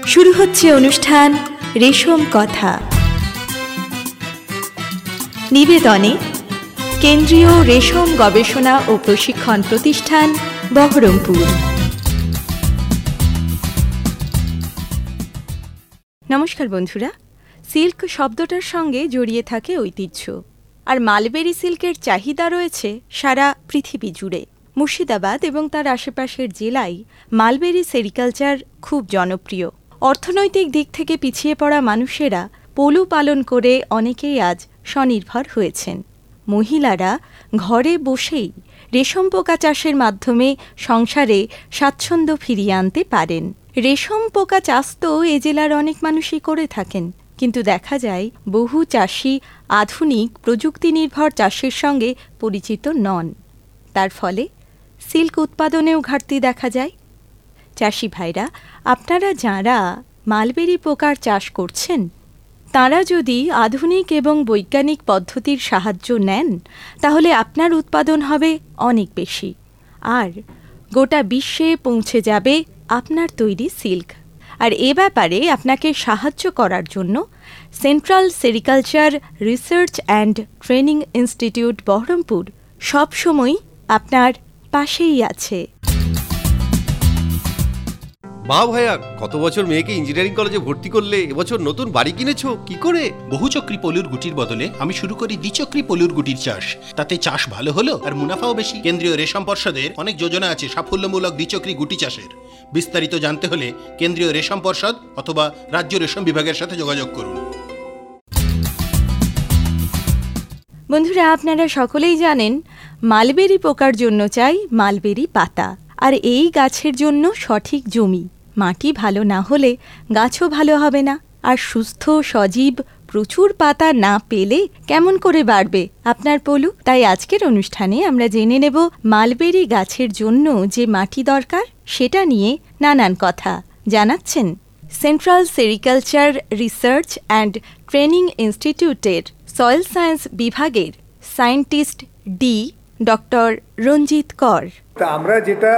শুরু হচ্ছে অনুষ্ঠান রেশম কথা। নিবেদনে কেন্দ্রীয় রেশম গবেষণা ও প্রশিক্ষণ প্রতিষ্ঠান, বহরমপুর। নমস্কার বন্ধুরা। সিল্ক শব্দটার সঙ্গে জড়িয়ে থাকে ঐতিহ্য, আর মালবেরি সিল্কের চাহিদা রয়েছে সারা পৃথিবী জুড়ে। মুর্শিদাবাদ এবং তার আশেপাশের জেলায় মালবেরি সেরিকালচার খুব জনপ্রিয়। অর্থনৈতিক দিক থেকে পিছিয়ে পড়া মানুষেরা পলু পালন করে অনেকেই আজ স্বনির্ভর হয়েছেন। মহিলারা ঘরে বসেই রেশম পোকা চাষের মাধ্যমে সংসারে স্বাচ্ছন্দ্য ফিরিয়ে আনতে পারেন। রেশম পোকা চাষ তো এ জেলার অনেক মানুষই করে থাকেন, কিন্তু দেখা যায় বহু চাষি আধুনিক প্রযুক্তি নির্ভর চাষের সঙ্গে পরিচিত নন। তার ফলে সিল্ক উৎপাদনেও ঘাটতি দেখা যায়। চাষি ভাইরা, আপনারা যাঁরা মালবেরি পোকার চাষ করছেন, তাঁরা যদি আধুনিক এবং বৈজ্ঞানিক পদ্ধতির সাহায্য নেন, তাহলে আপনার উৎপাদন হবে অনেক বেশি, আর গোটা বিশ্বে পৌঁছে যাবে আপনার তৈরি সিল্ক। আর এ ব্যাপারে আপনাকে সাহায্য করার জন্য central sericulture research and training institute Berhampore সবসময় আপনার পাশেই আছে। মা ভাইয়া, কত বছর মেয়েকে ইঞ্জিনিয়ারিং কলেজে ভর্তি করলে, এবছর নতুন বাড়ি কিনেছো কি করে? বহুচক্রী পলুর গুটির বদলে আমি শুরু করি দ্বিচক্রী পলুর গুটির চাষ। তাতে চাষ ভালো হলো আর মুনাফাও বেশি। কেন্দ্রীয় রেশম পর্ষদের অনেক যোজনা আছে সাফল্যমূলক দ্বিচক্রী গুটি চাষের। বিস্তারিত জানতে হলে কেন্দ্রীয় রেশম পর্ষদ অথবা রাজ্য রেশম বিভাগের সাথে যোগাযোগ করুন। বন্ধুরা, আপনারা সকলেই জানেন মালবেরি পোকার জন্য চাই মালবেরি পাতা, আর এই গাছের জন্য সঠিক জমি। মাটি ভালো না হলে গাছও ভালো হবে না, আর সুস্থ সজীব প্রচুর পাতা না পেলে কেমন করে বাড়বে আপনার পলু? তাই আজকের অনুষ্ঠানে আমরা জেনে নেব মালবেরি গাছের জন্য যে মাটি দরকার সেটা নিয়ে নানান কথা জানাচ্ছেন central sericulture research and training ইনস্টিটিউটের সয়েল সায়েন্স বিভাগের সায়েন্টিস্ট ডক্টর রঞ্জিত কর। তা আমরা যেটা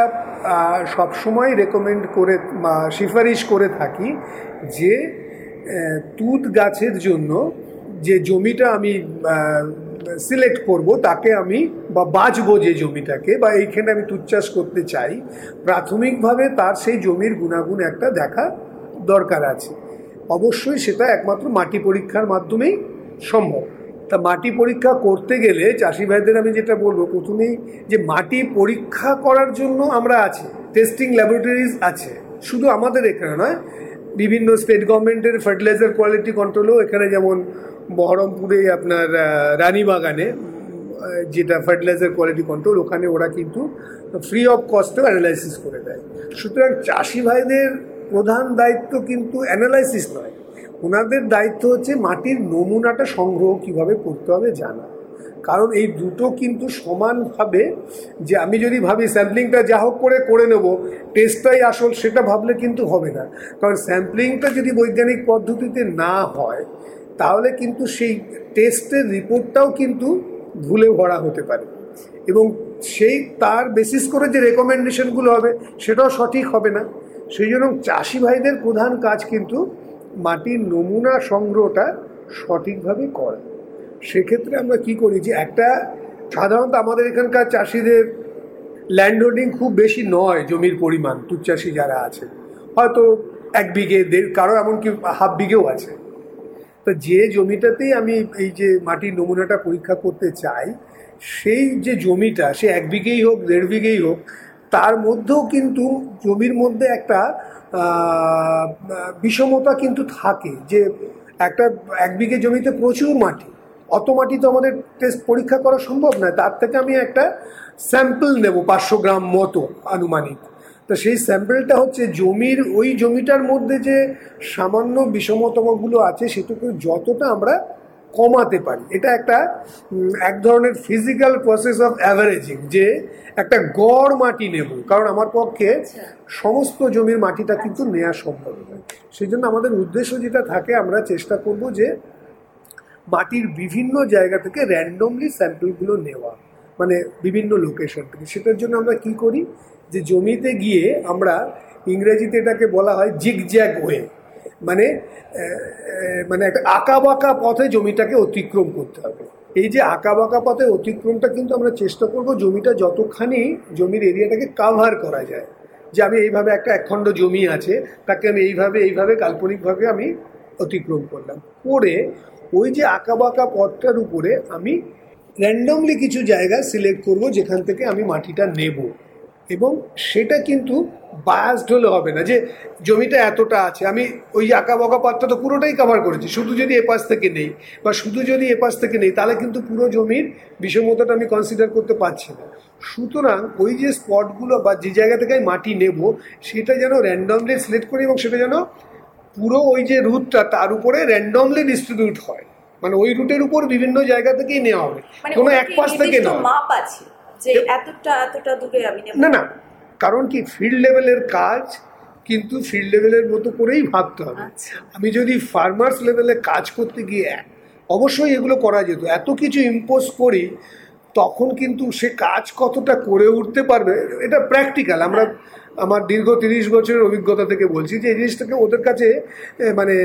সবসময় রেকমেন্ড করে সিফারিশ করে থাকি যে তুঁত গাছের জন্য যে জমিটা আমি সিলেক্ট করব, তাকে আমি বাছবো যে জমিটাকে, বা এইখানে আমি তুঁত চাষ করতে চাই, প্রাথমিকভাবে তার সেই জমির গুণাগুণ একটা দেখা দরকার আছে। অবশ্যই সেটা একমাত্র মাটি পরীক্ষার মাধ্যমেই সম্ভব। তা মাটি পরীক্ষা করতে গেলে চাষি ভাইদের আমি যেটা বলবো, প্রথমেই যে মাটি পরীক্ষা করার জন্য আমরা আছি, টেস্টিং ল্যাবরেটরিজ আছে। শুধু আমাদের এখানে নয়, বিভিন্ন স্টেট গভর্নমেন্টের ফার্টিলাইজার কোয়ালিটি কন্ট্রোলও এখানে, যেমন বহরমপুরে আপনার রানীবাগানে যেটা ফার্টিলাইজার কোয়ালিটি কন্ট্রোল, ওখানে ওরা কিন্তু ফ্রি অফ কস্টেও অ্যানালাইসিস করে দেয়। সুতরাং চাষি ভাইদের প্রধান দায়িত্ব কিন্তু অ্যানালাইসিস নয়, ওনাদের দায়িত্ব হচ্ছে মাটির নমুনাটা সংগ্রহ কিভাবে করতে হবে জানা। কারণ এই দুটো কিন্তু সমানভাবে, যে আমি যদি ভাবি স্যাম্পলিংটা যা হোক করে নেব, টেস্টটাই আসল, সেটা ভাবলে কিন্তু হবে না। কারণ স্যাম্পলিংটা যদি বৈজ্ঞানিক পদ্ধতিতে না হয়, তাহলে কিন্তু সেই টেস্টের রিপোর্টটাও কিন্তু ভুলে ভরা হতে পারে, এবং সেই তার বেসিস করে যে রেকমেন্ডেশনগুলো হবে সেটাও সঠিক হবে না। সেই জন্য চাষি ভাইদের প্রধান কাজ কিন্তু মাটির নমুনা সংগ্রহটা সঠিকভাবে করা। সেক্ষেত্রে আমরা কি করি, যে একটা সাধারণত আমাদের এখানকার চাষিদের ল্যান্ড হোল্ডিং খুব বেশি নয়, জমির পরিমাণ, তুঁত চাষি যারা আছে হয়তো 1 বিঘে, কারো এমনকি হাফ বিঘেও আছে। তো যে জমিটাতেই আমি এই যে মাটির নমুনাটা পরীক্ষা করতে চাই, সেই যে জমিটা, সে 1 বিঘেই হোক 1.5 বিঘেই হোক, তার মধ্যেও কিন্তু জমির মধ্যে একটা বিষমতা কিন্তু থাকে, যে একটা 1 বিঘে জমিতে প্রচুর মাটি, অত মাটি তো আমাদের টেস্ট পরীক্ষা করা সম্ভব নয়। তার থেকে আমি একটা স্যাম্পল নেব 500 গ্রাম মতো আনুমানিক। তো সেই স্যাম্পলটা হচ্ছে জমির, ওই জমিটার মধ্যে যে সামান্য বিষমতাগুলো আছে সেটুকু যতটা আমরা কমাতে পারি। এটা একটা এক ধরনের ফিজিক্যাল প্রসেস অফ অ্যাভারেজিং, যে একটা গড় মাটি নেব, কারণ আমার পক্ষে সমস্ত জমির মাটিটা কিন্তু নেওয়া সম্ভব নয়। সেই জন্য আমাদের উদ্দেশ্য যেটা থাকে, আমরা চেষ্টা করব যে মাটির বিভিন্ন জায়গা থেকে র্যান্ডমলি স্যাম্পলগুলো নেওয়া, মানে বিভিন্ন লোকেশন থেকে। সেটার জন্য আমরা কি করি, যে জমিতে গিয়ে আমরা ইংরেজিতে এটাকে বলা হয় জিগজ্যাগ ওয়ে, মানে মানে একটা আঁকাবাঁকা পথে জমিটাকে অতিক্রম করতে হবে। এই যে আঁকাবাঁকা পথে অতিক্রমটা কিন্তু আমরা চেষ্টা করব জমিটা যতখানি জমির এরিয়াটাকে কাভার করা যায়, যে আমি এইভাবে একটা একখণ্ড জমি আছে তাকে আমি এইভাবে কাল্পনিকভাবে আমি অতিক্রম করলাম, করে ওই যে আঁকাবাঁকা পথটার উপরে আমি র্যান্ডমলি কিছু জায়গা সিলেক্ট করব যেখান থেকে আমি মাটিটা নেব। এবং সেটা কিন্তু বায়াসড হলে হবে না যে জমিটা এতটা আছে, আমি ওই আঁকাবাঁকা পথটা তো পুরোটাই কভার করেছি, শুধু যদি এপাশ থেকে নেই বা শুধু যদি এপাশ থেকে নেই তাহলে কিন্তু পুরো জমির বিষমতাটা আমি কনসিডার করতে পারছি না। সুতরাং ওই যে স্পটগুলো বা যে জায়গা থেকে আমি মাটি নেব সেটা যেন র্যান্ডমলি সিলেক্ট করি এবং সেটা যেন পুরো ওই যে রুটটা তার উপরে র্যান্ডমলি ডিস্ট্রিবিউট হয়, মানে ওই রুটের উপর বিভিন্ন জায়গা থেকেই নেওয়া হবে, কোনো এক পাশ থেকে নয়। মাপ আছে যে এতটা দূরে আমি নেব না, কারণ কি ফিল্ড লেভেলের কাজ কিন্তু ফিল্ড লেভেলের মতো করেই ভাবতে হবে। আমি যদি ফার্মার্স লেভেলে কাজ করতে গিয়ে অবশ্যই এগুলো করা যেত, এত কিছু ইম্পোজ করি তখন কিন্তু সে কাজ কতটা করে উঠতে পারবে এটা প্র্যাকটিক্যাল। আমরা আমার দীর্ঘ 30 বছরের অভিজ্ঞতা থেকে বলছি যে এই জিনিসটাকে ওদের কাছে মানে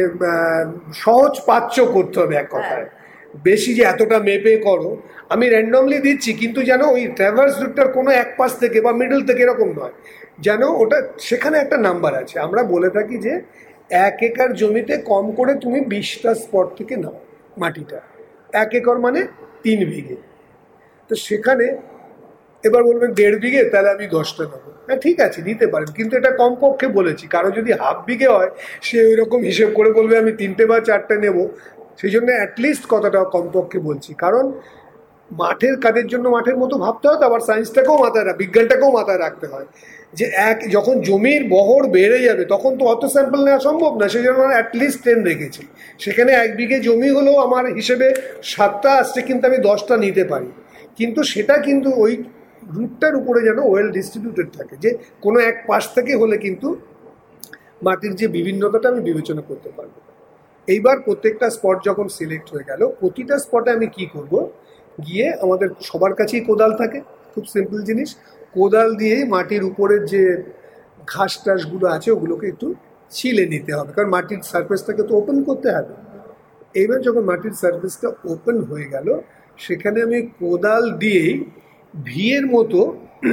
সহজ পাচ্য করতে হবে এক কথায়। বেশি যে এতটা মেপে করো, আমি র্যান্ডমলি দিচ্ছি কিন্তু যেন ওই ট্র্যাভার্স রুটটার কোনো এক পাশ থেকে বা মিডল থেকে এরকম নয়, যেন ওটা সেখানে একটা নাম্বার আছে। আমরা বলে থাকি যে 1 একর জমিতে কম করে তুমি 20টা স্পট থেকে নাও মাটিটা, 1 একর মানে 3 বিঘে। তো সেখানে এবার বলবেন 1.5 বিঘে, তাহলে আমি 10টা নেবো। হ্যাঁ ঠিক আছে নিতে পারেন, কিন্তু এটা কমপক্ষে বলেছি। কারো যদি হাফ বিঘে হয় সে ওই রকম হিসেব করে বলবে আমি 3টে বা 4টে নেবো, সেই জন্য অ্যাটলিস্ট কতটা কমপক্ষে বলছি। কারণ মাঠের কাজের জন্য মাঠের মতো ভাবতে হয়, আবার সায়েন্সটাকেও মাথায় বিজ্ঞানটাকেও মাথায় রাখতে হয় যে যখন জমির বহর বেড়ে যাবে তখন তো অত স্যাম্পল নেওয়া সম্ভব না, সেই জন্য অ্যাটলিস্ট 10 রেখেছি। সেখানে 1 বিঘে জমি হলেও আমার হিসেবে 7টা আসছে, কিন্তু আমি 10টা নিতে পারি, কিন্তু সেটা কিন্তু ওই রুটটার উপরে যেন ওয়েল ডিস্ট্রিবিউটেড থাকে, যে কোনো এক পাশ থেকে হলে কিন্তু মাটির যে বিভিন্নতাটা আমি বিবেচনা করতে পারবো। এইবার প্রত্যেকটা স্পট যখন সিলেক্ট হয়ে গেল, প্রতিটা স্পটে আমি কি করব, গিয়ে আমাদের সবার কাছেই কোদাল থাকে, খুব সিম্পল জিনিস, কোদাল দিয়েই মাটির উপরের যে ঘাস টাসগুলো আছে ওগুলোকে একটু ছিলে নিতে হবে, কারণ মাটির সারফেসটাকে তো ওপেন করতে হবে। এইবার যখন মাটির সারফেসটা ওপেন হয়ে গেল, সেখানে আমি কোদাল দিয়েই ভিয়ের মতো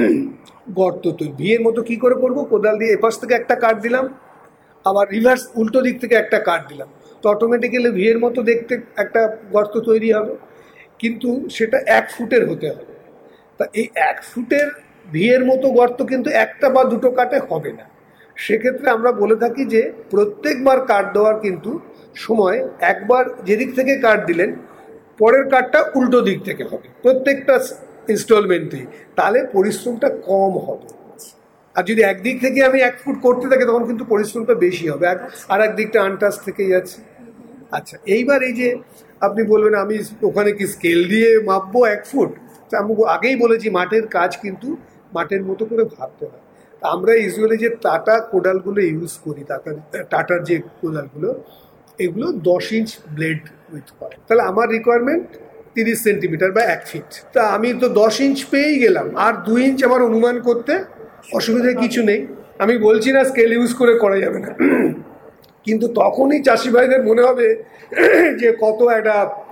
গর্ত তৈরি। ভিয়ের মতো কি করে করবো, কোদাল দিয়ে এপাশ থেকে একটা কাট দিলাম, আবার রিভার্স উল্টো দিক থেকে একটা কাট দিলাম, তো অটোমেটিক্যালি ভিয়ের মতো দেখতে একটা গর্ত তৈরি হবে, কিন্তু সেটা 1 ফুটের হতে হবে। তা এই 1 ফুটের ভিয়ের মতো গর্ত কিন্তু একটা বা দুটো কাটে হবে না। সেক্ষেত্রে আমরা বলে থাকি যে প্রত্যেকবার কাট দেওয়ার কিন্তু সময় একবার যেদিক থেকে কাট দিলেন পরের কাটটা উল্টো দিক থেকে হবে প্রত্যেকটা ইনস্টলমেন্টেই, তাহলে পরিশ্রমটা কম হবে। আর যদি একদিক থেকে আমি 1 ফুট করতে থাকি তখন কিন্তু পরিশ্রমটা বেশি হবে, আর একদিকটা আনটাচ থেকে যাচ্ছে। আচ্ছা, এইবার এই যে আপনি বলবেন আমি ওখানে কি স্কেল দিয়ে মাপবো 1 ফুট, আমি আগেই বলেছি মাঠের কাজ কিন্তু মাঠের মতো করে ভাবতে হয়। আমরা ইউজুয়ালি যে টাটা কোদালগুলো ইউজ করি, টাটার যে কোদালগুলো, এগুলো 10 ইঞ্চ ব্লেড উইথ হয়, তাহলে আমার রিকোয়ারমেন্ট 30 সেন্টিমিটার বা 1 ফিট। তা আমি তো 10 ইঞ্চ পেয়েই গেলাম, আর 2 ইঞ্চ আমার অনুমান করতে অসুবিধা কিছু নেই। আমি বলছি না স্কেল ইউজ করে করা যাবে না, কিন্তু তখনই চাষি ভাইদের মনে হবে যে কত একটা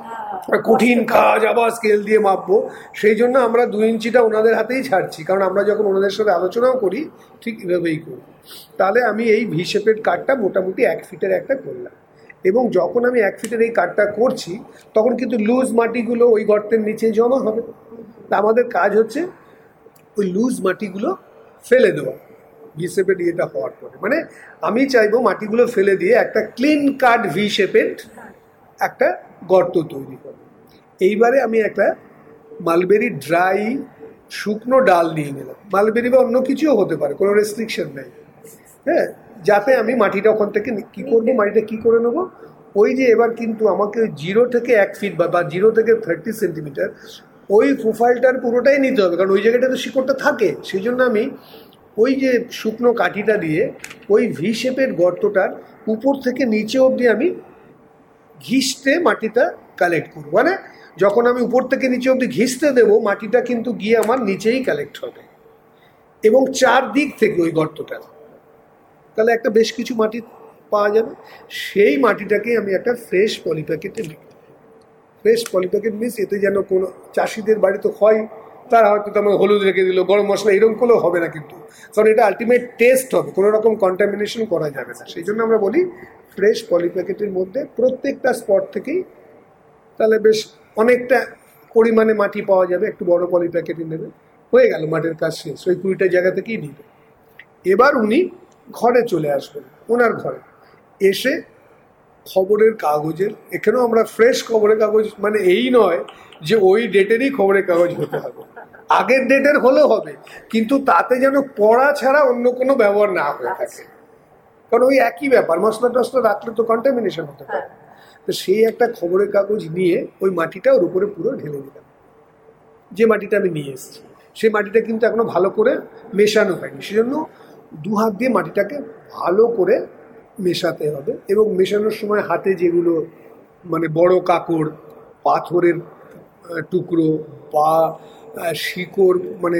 কঠিন কাজ, আবার স্কেল দিয়ে মাপবো। সেই জন্য আমরা 2 ইঞ্চিটা ওনাদের হাতেই ছাড়ছি, কারণ আমরা যখন ওনাদের সাথে আলোচনাও করি ঠিক এভাবেই করি। তাহলে আমি এই ভি শেপের কাটটা মোটামুটি 1 ফিটের একটা করলাম, এবং যখন আমি 1 ফিটের এই কাটটা করছি তখন কিন্তু লুজ মাটিগুলো ওই গর্তের নিচে জমা হবে। তা আমাদের কাজ হচ্ছে ওই লুজ মাটিগুলো ফেলে দেওয়া ভি শেপের ইয়েটা হওয়ার পরে। মানে আমি চাইবো মাটিগুলো ফেলে দিয়ে একটা ক্লিন কাট ভি শেপের একটা গর্ত তৈরি করব। এইবারে আমি একটা মালবেরি ড্রাই শুকনো ডাল নিয়ে নিলাম, মালবেরি বা অন্য কিছুও হতে পারে, কোনো রেস্ট্রিকশন নেই। হ্যাঁ, যাতে আমি মাটিটা ওখান থেকে কী করবো, মাটিটা কী করে নেবো, ওই যে এবার কিন্তু আমাকে 0 থেকে 1 ফিট বা 0 থেকে 30 সেন্টিমিটার ওই প্রোফাইলটার পুরোটাই নিতে হবে, কারণ ওই জায়গাটা তো শিকড়টা থাকে। সেই জন্য আমি ওই যে শুকনো কাঠিটা দিয়ে ওই ভি শেপের গর্তটার উপর থেকে নিচে অবধি আমি ঘিসতে মাটিটা কালেক্ট করবো। মানে যখন আমি উপর থেকে নিচে অবধি ঘিসতে দেবো, মাটিটা কিন্তু গিয়ে আমার নিচেই কালেক্ট হবে, এবং 4 দিক থেকে ওই গর্তটা তাহলে একটা বেশ কিছু মাটি পাওয়া যাবে। সেই মাটিটাকে আমি একটা ফ্রেশ পলিপ্যাকেটে নিই। ফ্রেশ পলিপ্যাকেট মিনস এতে যেন কোনো চাষিদের বাড়িতে হয়, তারা হয়তো তেমন হলুদ রেখে দিল, গরম মশলা এরকম করলেও হবে না, কিন্তু কারণ এটা আলটিমেট টেস্ট হবে, কোনো রকম কন্টামিনেশন করা যাবে না। সেই জন্য আমরা বলি ফ্রেশ পলিপ্যাকেটের মধ্যে প্রত্যেকটা স্পট থেকেই তাহলে বেশ অনেকটা পরিমাণে মাটি পাওয়া যাবে। একটু বড় পলিপ্যাকেটে নেবে, হয়ে গেল, মাটির কাজ শেষ। ওই 20টা জায়গা থেকেই নিবে। এবার উনি ঘরে চলে আসবেন, ওনার ঘরে এসে খবরের কাগজের, এখানেও আমরা ফ্রেশ খবরের কাগজ, মানে এই নয় যে ওই ডেটেরই খবরের কাগজ হতে হবে, আগের ডেটের হলেও হবে, কিন্তু তাতে যেন পড়া ছাড়া অন্য কোনো ব্যবহার না হয়ে থাকে, কারণ ওই একই ব্যাপার, মশলা টসলা রাখলে তো কন্টামিনেশন হতে পারে। তো সেই একটা খবরের কাগজ নিয়ে ওই মাটিটা ওর উপরে পুরো ঢেলে দিলাম। যে মাটিটা আমি নিয়ে এসেছি সেই মাটিটা কিন্তু এখনো ভালো করে মেশানো হয়নি, সেজন্য 2 হাত দিয়ে মাটিটাকে ভালো করে মেশাতে হবে। এবং মেশানোর সময় হাতে যেগুলো মানে বড় কাকড়, পাথরের টুকরো বা শিকড়, মানে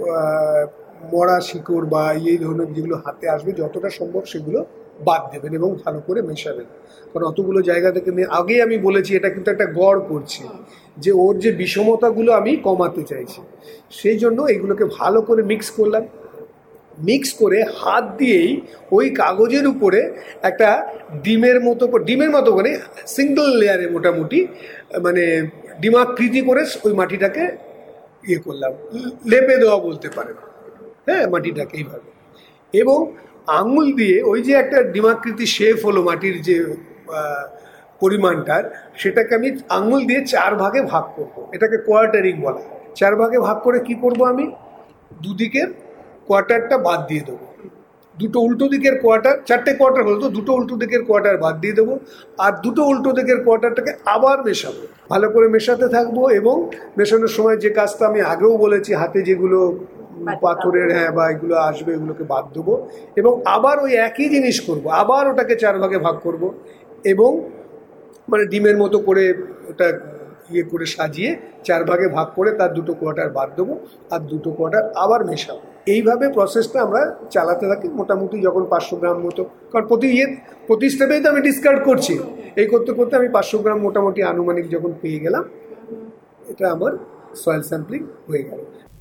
মরা শিকড় বা এই ধরনের যেগুলো হাতে আসবে যতটা সম্ভব সেগুলো বাদ দেবেন এবং ভালো করে মেশাবেন। কারণ অতগুলো জায়গা থেকে আগেই আমি বলেছি এটা কিন্তু একটা গড় করছে, যে ওর যে বিষমতাগুলো আমি কমাতে চাইছি, সেই জন্য এইগুলোকে ভালো করে মিক্স করলাম। মিক্স করে হাত দিয়েই ওই কাগজের উপরে একটা ডিমের মতো করে সিঙ্গল লেয়ারে মোটামুটি মানে ডিমাকৃতি করে ওই মাটিটাকে ইয়ে করলাম, লেপে দেওয়া বলতে পারেন, হ্যাঁ, মাটিটাকে এইভাবে। এবং আঙুল দিয়ে ওই যে একটা ডিমাকৃতি শেপ হলো মাটির যে পরিমাণটার, সেটাকে আমি আঙুল দিয়ে 4 ভাগে ভাগ করব। এটাকে কোয়ার্টারিং বলা। 4 ভাগে ভাগ করে কি করব, আমি দুদিকের কোয়ার্টারটা বাদ দিয়ে দেবো, 2টো উল্টো দিকের কোয়ার্টার, 4টে কোয়ার্টার হলো তো 2টো উল্টো দিকের কোয়ার্টার বাদ দিয়ে দেবো, আর 2টো উল্টো দিকের কোয়ার্টারটাকে আবার মেশাবো, ভালো করে মেশাতে থাকবো। এবং মেশানোর সময় যে কাজটা আমি আগেও বলেছি, হাতে যেগুলো পাথরের বা এগুলো আসবে এগুলোকে বাদ দেবো, এবং আবার ওই একই জিনিস করব, আবার ওটাকে 4 ভাগে ভাগ করব, এবং মানে ডিমের মতো করে ওটা ইয়ে করে সাজিয়ে 4 ভাগে ভাগ করে তার 2টো কোয়ার্টার বাদ দেবো, আর 2টো কোয়ার্টার আবার মেশাবো। এইভাবে প্রসেসটা আমরা চালাতে থাকি মোটামুটি। যখন 500 গ্রাম মতো, কারণ প্রতি স্টেপেই তো আমি ডিসকার্ড করছি, এই করতে করতে আমি 500 গ্রাম মোটামুটি আনুমানিক যখন পেয়ে গেলাম, এটা আমার সয়েল স্যাম্পলিং হয়ে গেল।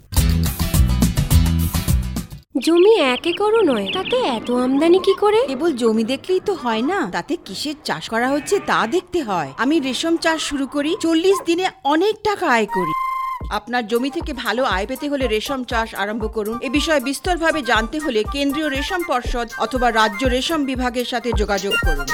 জমি 1 একরও নয়, তাতে এত আমদানি কি করে? কেবল জমি দেখলেই তো হয় না, তাতে কিসের চাষ করা হচ্ছে তা দেখতে হয়। আমি রেশম চাষ শুরু করি, 40 দিনে অনেক টাকা আয় করি। আপনার জমি থেকে ভালো আয় পেতে হলে রেশম চাষ আরম্ভ করুন। এ বিষয়ে বিস্তরভাবে জানতে হলে কেন্দ্রীয় রেশম পর্ষদ অথবা রাজ্য রেশম বিভাগের সাথে যোগাযোগ করুন।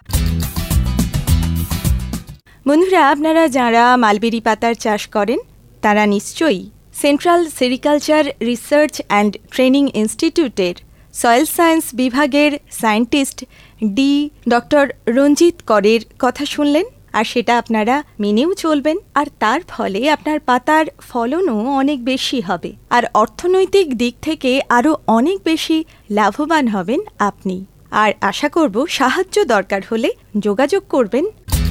বন্ধুরা, আপনারা যারা মালবেরি পাতার চাষ করেন তারা নিশ্চয়ই central sericulture research and training ইনস্টিটিউটের সয়েল সায়েন্স বিভাগের সায়েন্টিস্ট ডক্টর রঞ্জিত করের কথা শুনলেন, আর সেটা আপনারা মেনেও চলবেন। আর তার ফলে আপনার পাতার ফলনও অনেক বেশি হবে, আর অর্থনৈতিক দিক থেকে আরও অনেক বেশি লাভবান হবেন আপনি। আর আশা করব সাহায্য দরকার হলে যোগাযোগ করবেন।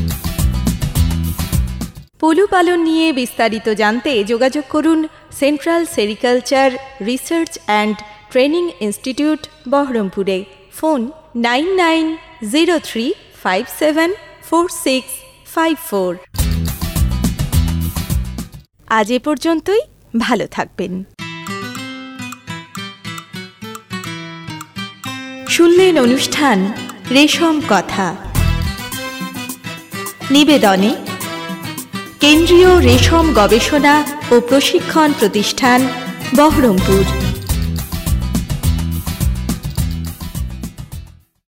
পলু পালন নিয়ে বিস্তারিত জানতে যোগাযোগ করুন central sericulture research and training institute, বহরমপুরে। ফোন 9903574654। আজ এ পর্যন্তই, ভালো থাকবেন। শুনলেন অনুষ্ঠান রেশম কথা। নিবেদনে কেন্দ্রীয় রেশম গবেষণা ও প্রশিক্ষণ প্রতিষ্ঠান, বহরমপুর।